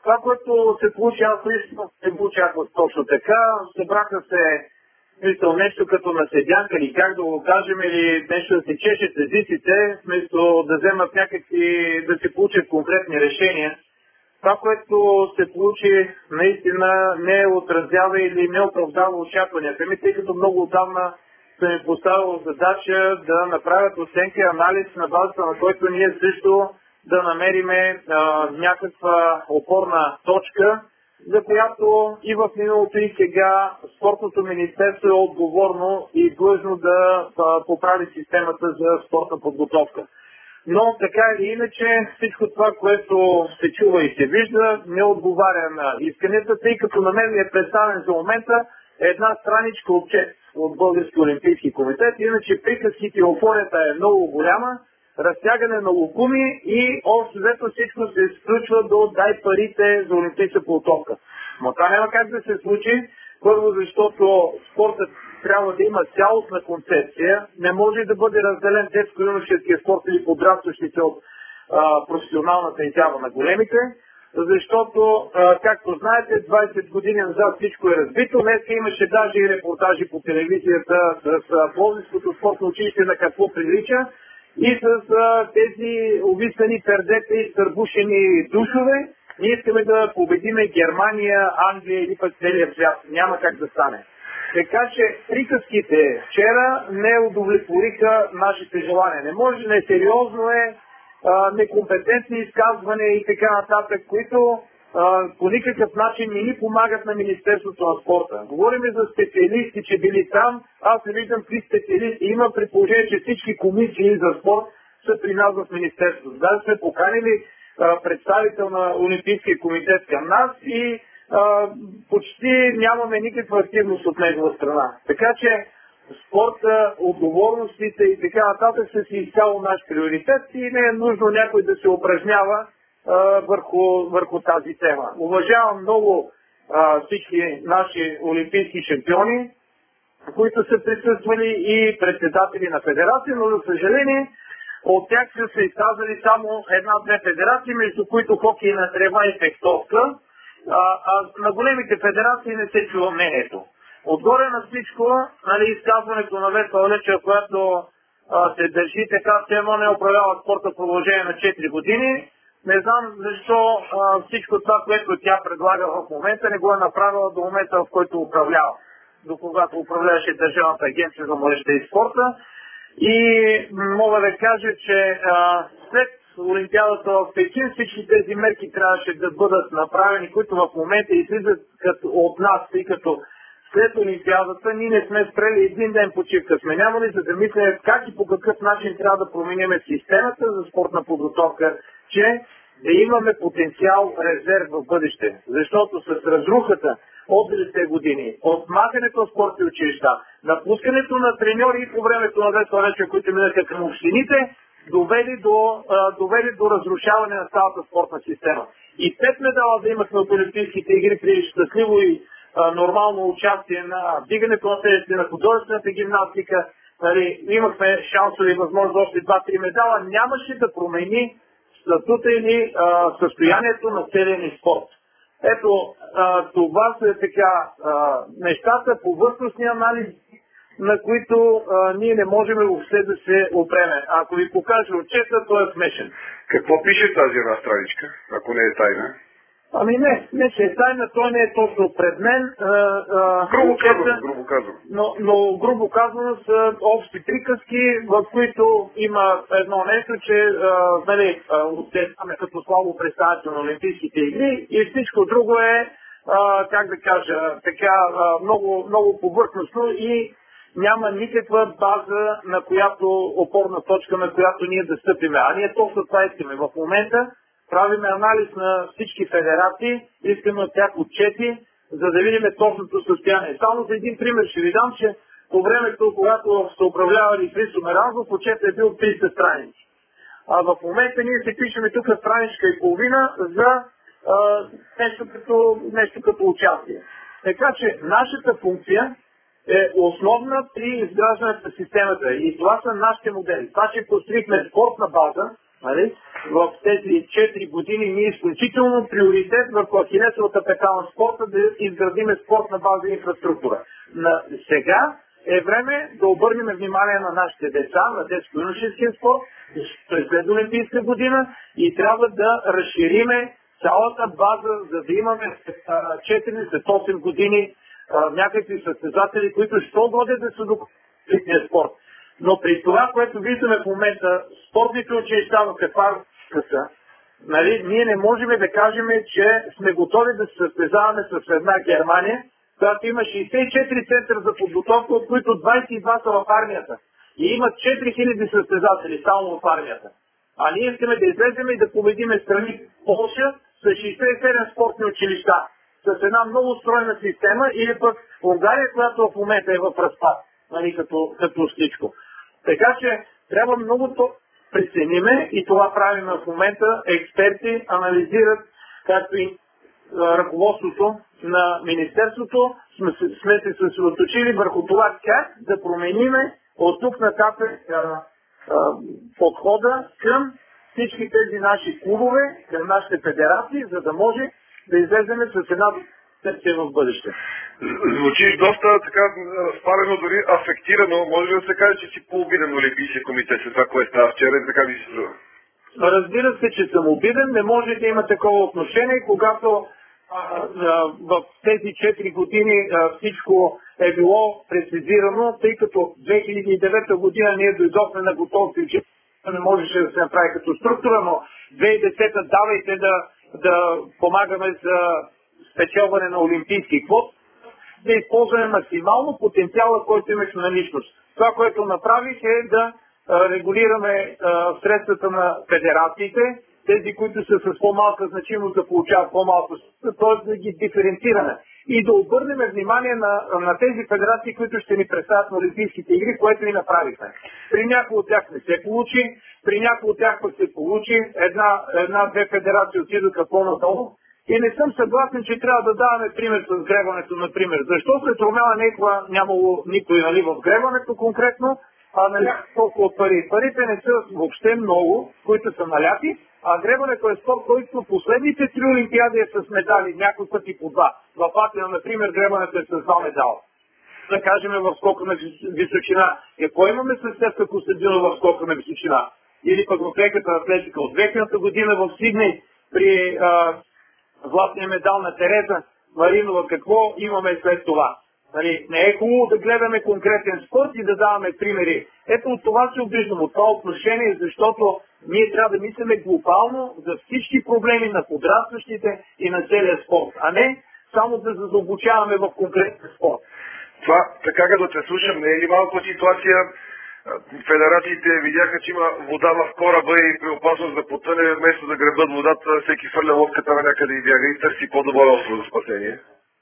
Това, което се получи, аз лично се получавах точно така. Събраха се нещо като на седянка или как да го кажем, или нещо да се чешат езиците, вместо да вземат някакви, да се получат конкретни решения. Това, което се получи, наистина не отразява или не оправдава очакванията ми, тъй като много отдавна съм ми поставил задача да направят оценка и анализ, на базата на който ние също да намериме някаква опорна точка, за която и в миналото и сега спортното министерство е отговорно и длъжно да поправи системата за спортна подготовка. Но така или иначе всичко това, което се чува и се вижда, не отговаря на исканията, тъй като на мен ми е представен за момента една страничка отчет от Български олимпийски комитет. Иначе приказките и еуфорията е много голяма, разтягане на локуми и общо взето всичко се изключва до дай парите за олимпийска подготовка. Но това няма как да се случи. Първо, защото спортът трябва да има цялостна концепция, не може да бъде разделен детско-юношеския спорт или подрастващите от професионалната изява на големите, защото, както знаете, 20 години назад всичко е разбито. Днес имаше даже и репортажи по телевизията с Пловдивското спортно училище на какво прилича и с тези увисани пердета и стърбушени душове. Ние искаме да победиме Германия, Англия или пък целия свят. Няма как да стане. Така че приказките вчера не удовлетвориха нашите желания. Не може, несериозно е, некомпетентни изказвания и така нататък, които по никакъв начин не ни помагат на Министерството на спорта. Говорим за специалисти, че били там. Аз не виждам какви специалисти има, при положение, че всички комисии за спорт са при нас в Министерството. Да, сме поканили представител на Олимпийския комитет към нас и почти нямаме никаква активност от негова страна. Така че спорта, отговорностите и така нататък са си изцяло наш приоритет и не е нужно някой да се упражнява върху тази тема. Уважавам много всички наши олимпийски шампиони, които са присъствали и председатели на федерация, но за съжаление от тях са се изказали само една-две федерации, между които хокей на трева и фехтовка. На големите федерации не се чува мнението. Отгоре на всичко, изказването на Весела Лечева, която се държи така, че едно не управлява спорта в продължение на 4 години. Не знам защо всичко това, което тя предлага в момента, не го е направила до момента, в който управлява. До когато управляваше Държавната агенция за младежта и спорта. И мога да кажа, че след Олимпиадата в Пекин всички тези мерки трябваше да бъдат направени, които в момента излизат от нас, тъй като след Олимпиадата ние не сме спрели един ден почивка. Сме нямали, за да мислим как и по какъв начин трябва да променим системата за спортна подготовка, че да имаме потенциал резерв в бъдеще. Защото с разрухата от 90 години, от махането в спортни училища, напускането на треньори по времето на Весела Лечева, които минаха към общините, довели до разрушаване на цялата спортна система. И 5 медала да имахме от Олимпийските игри при щастливо и нормално участие на вдигането на тежести, на художествената гимнастика, имахме шансове и възможност още 2-3 медала, нямаше да промени статута или състоянието на целия ни спорт. Ето, това са така нещата, повърхностни анализи, на които ние не можем въобще да се опреме. Ако ви покажа отчета, той е смешен. Какво пише тази една страничка, ако не е тайна? Ами не че е тайна, той не е точно пред мен. Грубо казвам. Но грубо казано са общи приказки, в които има едно нещо, че оттесваме като слабо представител на Олимпийските игри и всичко друго е, как да кажа, така много, много повърхностно и няма никаква база, на която, опорна точка, на която ние да стъпиме. А ние точно това искаме. В момента правиме анализ на всички федерации, искаме от тях отчети, за да видим точното състояние. Само за един пример ще ви дам, че по времето, когато са управлявали Христо Меранзов, отчет е бил 30 страници. А в момента ние се пишеме тук страничка и половина за нещо като участие. Така че нашата функция е основна при изграждането на системата. И това са нашите модели. Това, че построихме спортна база, Нали? В тези 4 години ние изключително приоритет върху ахилесовата пета на спорта да изградиме спортна база и инфраструктура. Сега е време да обърнем внимание на нашите деца, на детско-юношеския спорт, през след Олимпийска година и трябва да разшириме цялата база, за да имаме 4 след 8 години някакви състезатели, ще годят да са до спорт. Но при това, което виждаме в момента, спортните училища в каква са, нали, ние не можем да кажем, че сме готови да се състезаваме с една Германия, която има 64 центъра за подготовка, от които 22 са в армията. И имат 4000 състезатели само в армията. А ние искаме да излезем и да победиме страни Полша с 67 спортни училища, с една много стройна система, или пък Унгария, която в момента е в разпад, нали, като всичко. Така че трябва много то прецениме и това правим в момента. Експерти анализират, както и ръководството на Министерството, сме се съсредоточили върху това как да промениме от тук нататък подхода към всички тези наши клубове, към нашите федерации, за да може да излезем с една секция в бъдеще. Звучиш доста така спалено, дори афектирано. Може да се каже, че си по-обиден Олимпийския комитет след това, което става вчера и така ви се струва? Разбира се, че съм обиден. Не може да има такова отношение, когато в тези 4 години всичко е било прецизирано, тъй като 2009 година ние дойдохме на готовност, че не можеше да се направи като структура, но 2010 давайте да помагаме за спечелване на олимпийски квот, да използваме максимално потенциала, който имаш на личност. Това, което направих, е да регулираме средствата на федерациите, тези, които са с по-малка значимост да получават по-малко, т.е. да ги диференцираме и да обърнем внимание на тези федерации, които ще ни представят на Олимпийските игри, което и направихме. При някои от тях не се получи, при някои от тях пък се получи, една-две федерации отидоха по-надолу. И не съм съгласен, че трябва да даваме пример с гребането, например. Защо след Румяна Нейкова нямало никой, нали, в гребането конкретно, а наляха толкова пари. Парите не са въобще много, които са наляти, а гребането е спорт, който последните 3 олимпиади е с медали, някой пъти по 2. В Атина, например, гребането е с 2 медала. Да кажем в скока на височина. Кой имаме с Стефка Костадинова в скока на височина? Или пък в леката атлетика от 2000 година в Сидней при златния медал на Тереза Маринова, какво имаме след това? Не е хубаво да гледаме конкретен спорт и да даваме примери. Ето от това се обиждам, от това отношение, защото ние трябва да мислиме глобално за всички проблеми на подрастващите и на целия спорт, а не само да задълбочаваме в конкретен спорт. Това, така като те слушам, не е ли малко ситуация? Федерациите видяха, че има вода в кораба и при опасност да потъне, вместо да гребат водата, всеки фърля лодката на някъде и бяга и търси по-добро остров за спасение.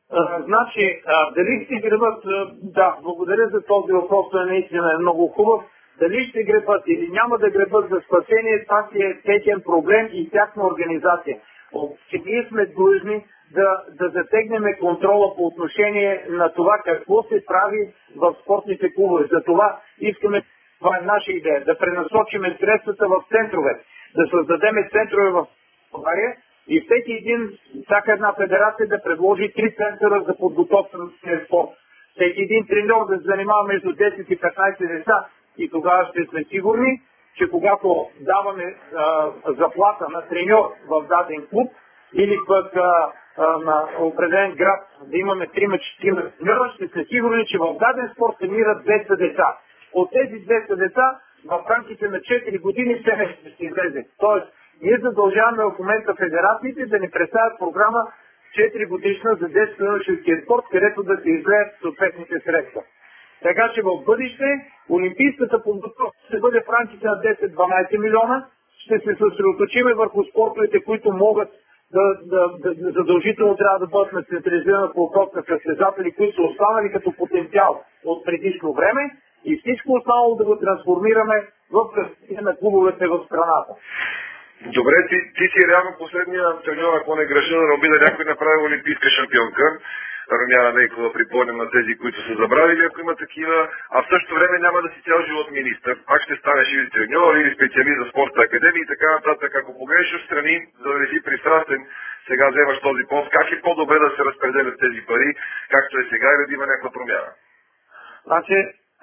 Значи, дали ще гребат, да, благодаря за този въпрос, той наистина е много хубав. Дали ще гребат или няма да гребат за спасение, това си е техен проблем и тяхна организация. Ние сме длъжни да затегнем контрола по отношение на това какво се прави в спортните клубове. За това искаме, това е наша идея, да пренасочиме средствата в центрове, да създадем центрове в България и всяка една федерация да предложи 3 центъра за подготовка на спорт. Всеки един треньор да се занимава между 10 и 15 деца и тогава ще сме сигурни, че когато даваме заплата на треньор в даден клуб или пък на определен град да имаме 3-4 треньора, ще сме сигурни, че в даден спорт се мират 200 деца. От тези 200 деца в рамките на 4 години все нещо ще излезе. Тоест, ние задължаваме в момента федерациите да ни представят програма 4 годишна за детско-юношеския спорт, където да се излеят съответните средства. Така че в бъдеще олимпийската подготовка ще бъде в рамките на 10-12 милиона. Ще се съсредоточиме върху спортовете, които могат задължително трябва да бъдат на централизирана подготовка състезатели, които са останали като потенциал от предишно време и всичко останало да го трансформираме в развитие на клубовете в страната. Добре, ти си реално последния треньор, ако не греша, да обида някой направи олимпийска шампионка. Румяна Нейкова, припомням на тези, които са забравили, ако има такива, а в същото време няма да си цял живот министър, пак ще станеш или треньор, или специалист за спортна академия и така нататък. Ако погледнеш отстрани, за да не си пристрастен, сега вземаш този пост, как е по-добре да се разпределят тези пари, както е сега, или да има някаква промяна? Значи,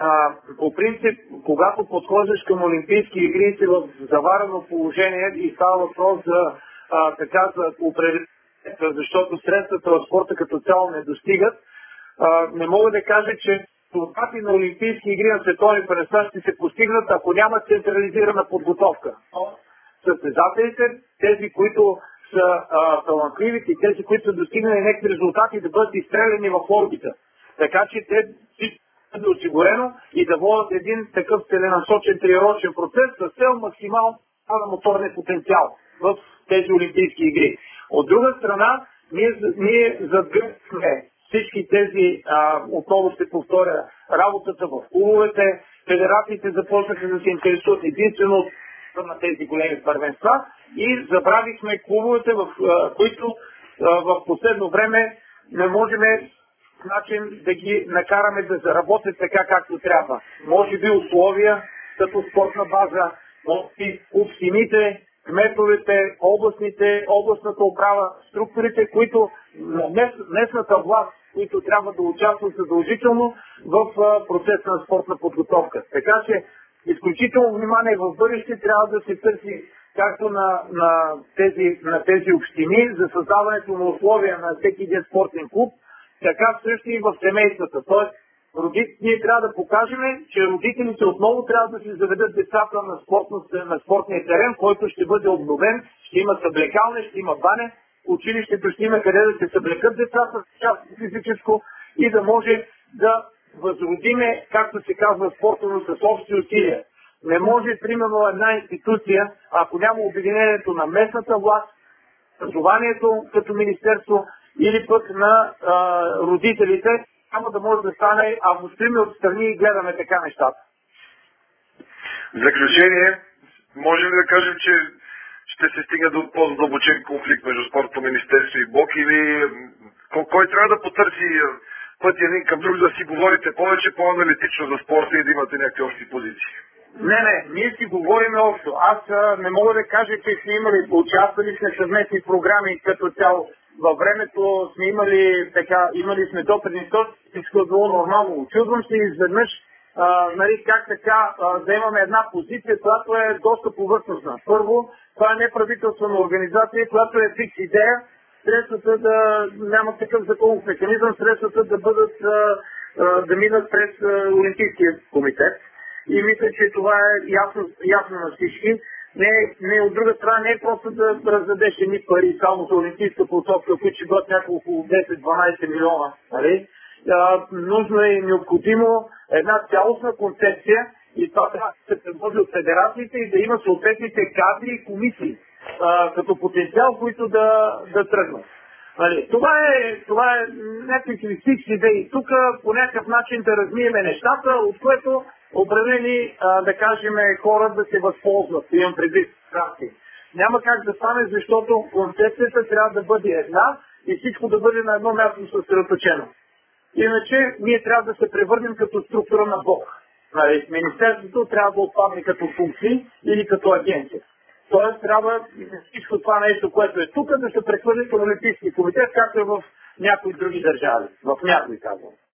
по принцип, когато подхождаш към Олимпийски игри, си в заварено положение и става въпрос за за определен, защото средствата в спорта като цяло не достигат. Не мога да кажа, че резултати на Олимпийски игри на световни първенства ще се постигнат, ако няма централизирана подготовка. Състезателите, тези, които са талантливите, тези, които са достигнали някакви резултати, да бъдат изстреляни в орбита. Така че те да осигурено и да водят един такъв целенасочен тренировъчен процес с цел максимално на моторния потенциал в тези Олимпийски игри. От друга страна, ние задгърбихме всички тези, отново ще повторя, работата в клубовете, федерациите започнаха да се интересуват единствено на тези големи първенства и забравихме клубовете, в които в последно време не можем начин да ги накараме да заработят така както трябва. Може би условия като спортна база, може би общините, кметовете, областната управа, структурите, които местната власт, които трябва да участват задължително в процеса на спортна подготовка. Така че изключително внимание в бъдеще трябва да се търси както на тези общини за създаването на условия на всеки един спортен клуб, така също и в семействата. Тоест, ние трябва да покажем, че родителите отново трябва да си заведат децата на спортния терен, който ще бъде обновен, ще има съблекалне, ще има баня, училището ще има къде да се съблекат децата, част физическо и да може да възродиме, както се казва спортно, с общи усилия. Не може, примерно, една институция, ако няма обединението на местната власт, образованието като министерство или пък на родителите, няма да може да стане, ако стоим отстрани и гледаме така нещата. В заключение, можем ли да кажем, че ще се стигне до по-задълбочен конфликт между спортното министерство и БОК или кой трябва да потърси пътя един към друг, да си говорите повече, по-аналитично за спорта и да имате някакви общи позиции? Не, ние си говорим общо. Аз не мога да кажа, че сме участвали сме съвместни програми като цяло. Във времето сме имали сме допреди този, всичко е било нормално. Очудвам се изведнъж, как така да имаме една позиция, която е доста повърхностна. Първо, това е неправителствена организация, която е фикс идея, средствата да няма такъв законов механизъм, средствата да бъдат да минат през Олимпийския комитет. И мисля, че това е ясно на всички. Не, от друга страна не е просто да раздадеш едни пари само за олимпийска подготовка, които ще бъдат няколко 10-12 милиона. Нали? Нужно е необходимо една цялостна концепция и това трябва да се предложи от федерациите и да има съответните кадри и комисии като потенциал, които да тръгнат. Нали? Това е някакви фикс идеи. Тук по някакъв начин да размиеме нещата, от което определени, да кажем, хора да се възползват. Имам предвид страсти. Няма как да стане, защото концепцията трябва да бъде една и всичко да бъде на едно място съсредоточено. Иначе ние трябва да се превърнем като структура на БОК. Министерството трябва да отпадне като функции или като агенция. Тоест трябва всичко това нещо, което е тук, да се прехвърли към Олимпийски комитет, както е в някои други държави. В някои казвам.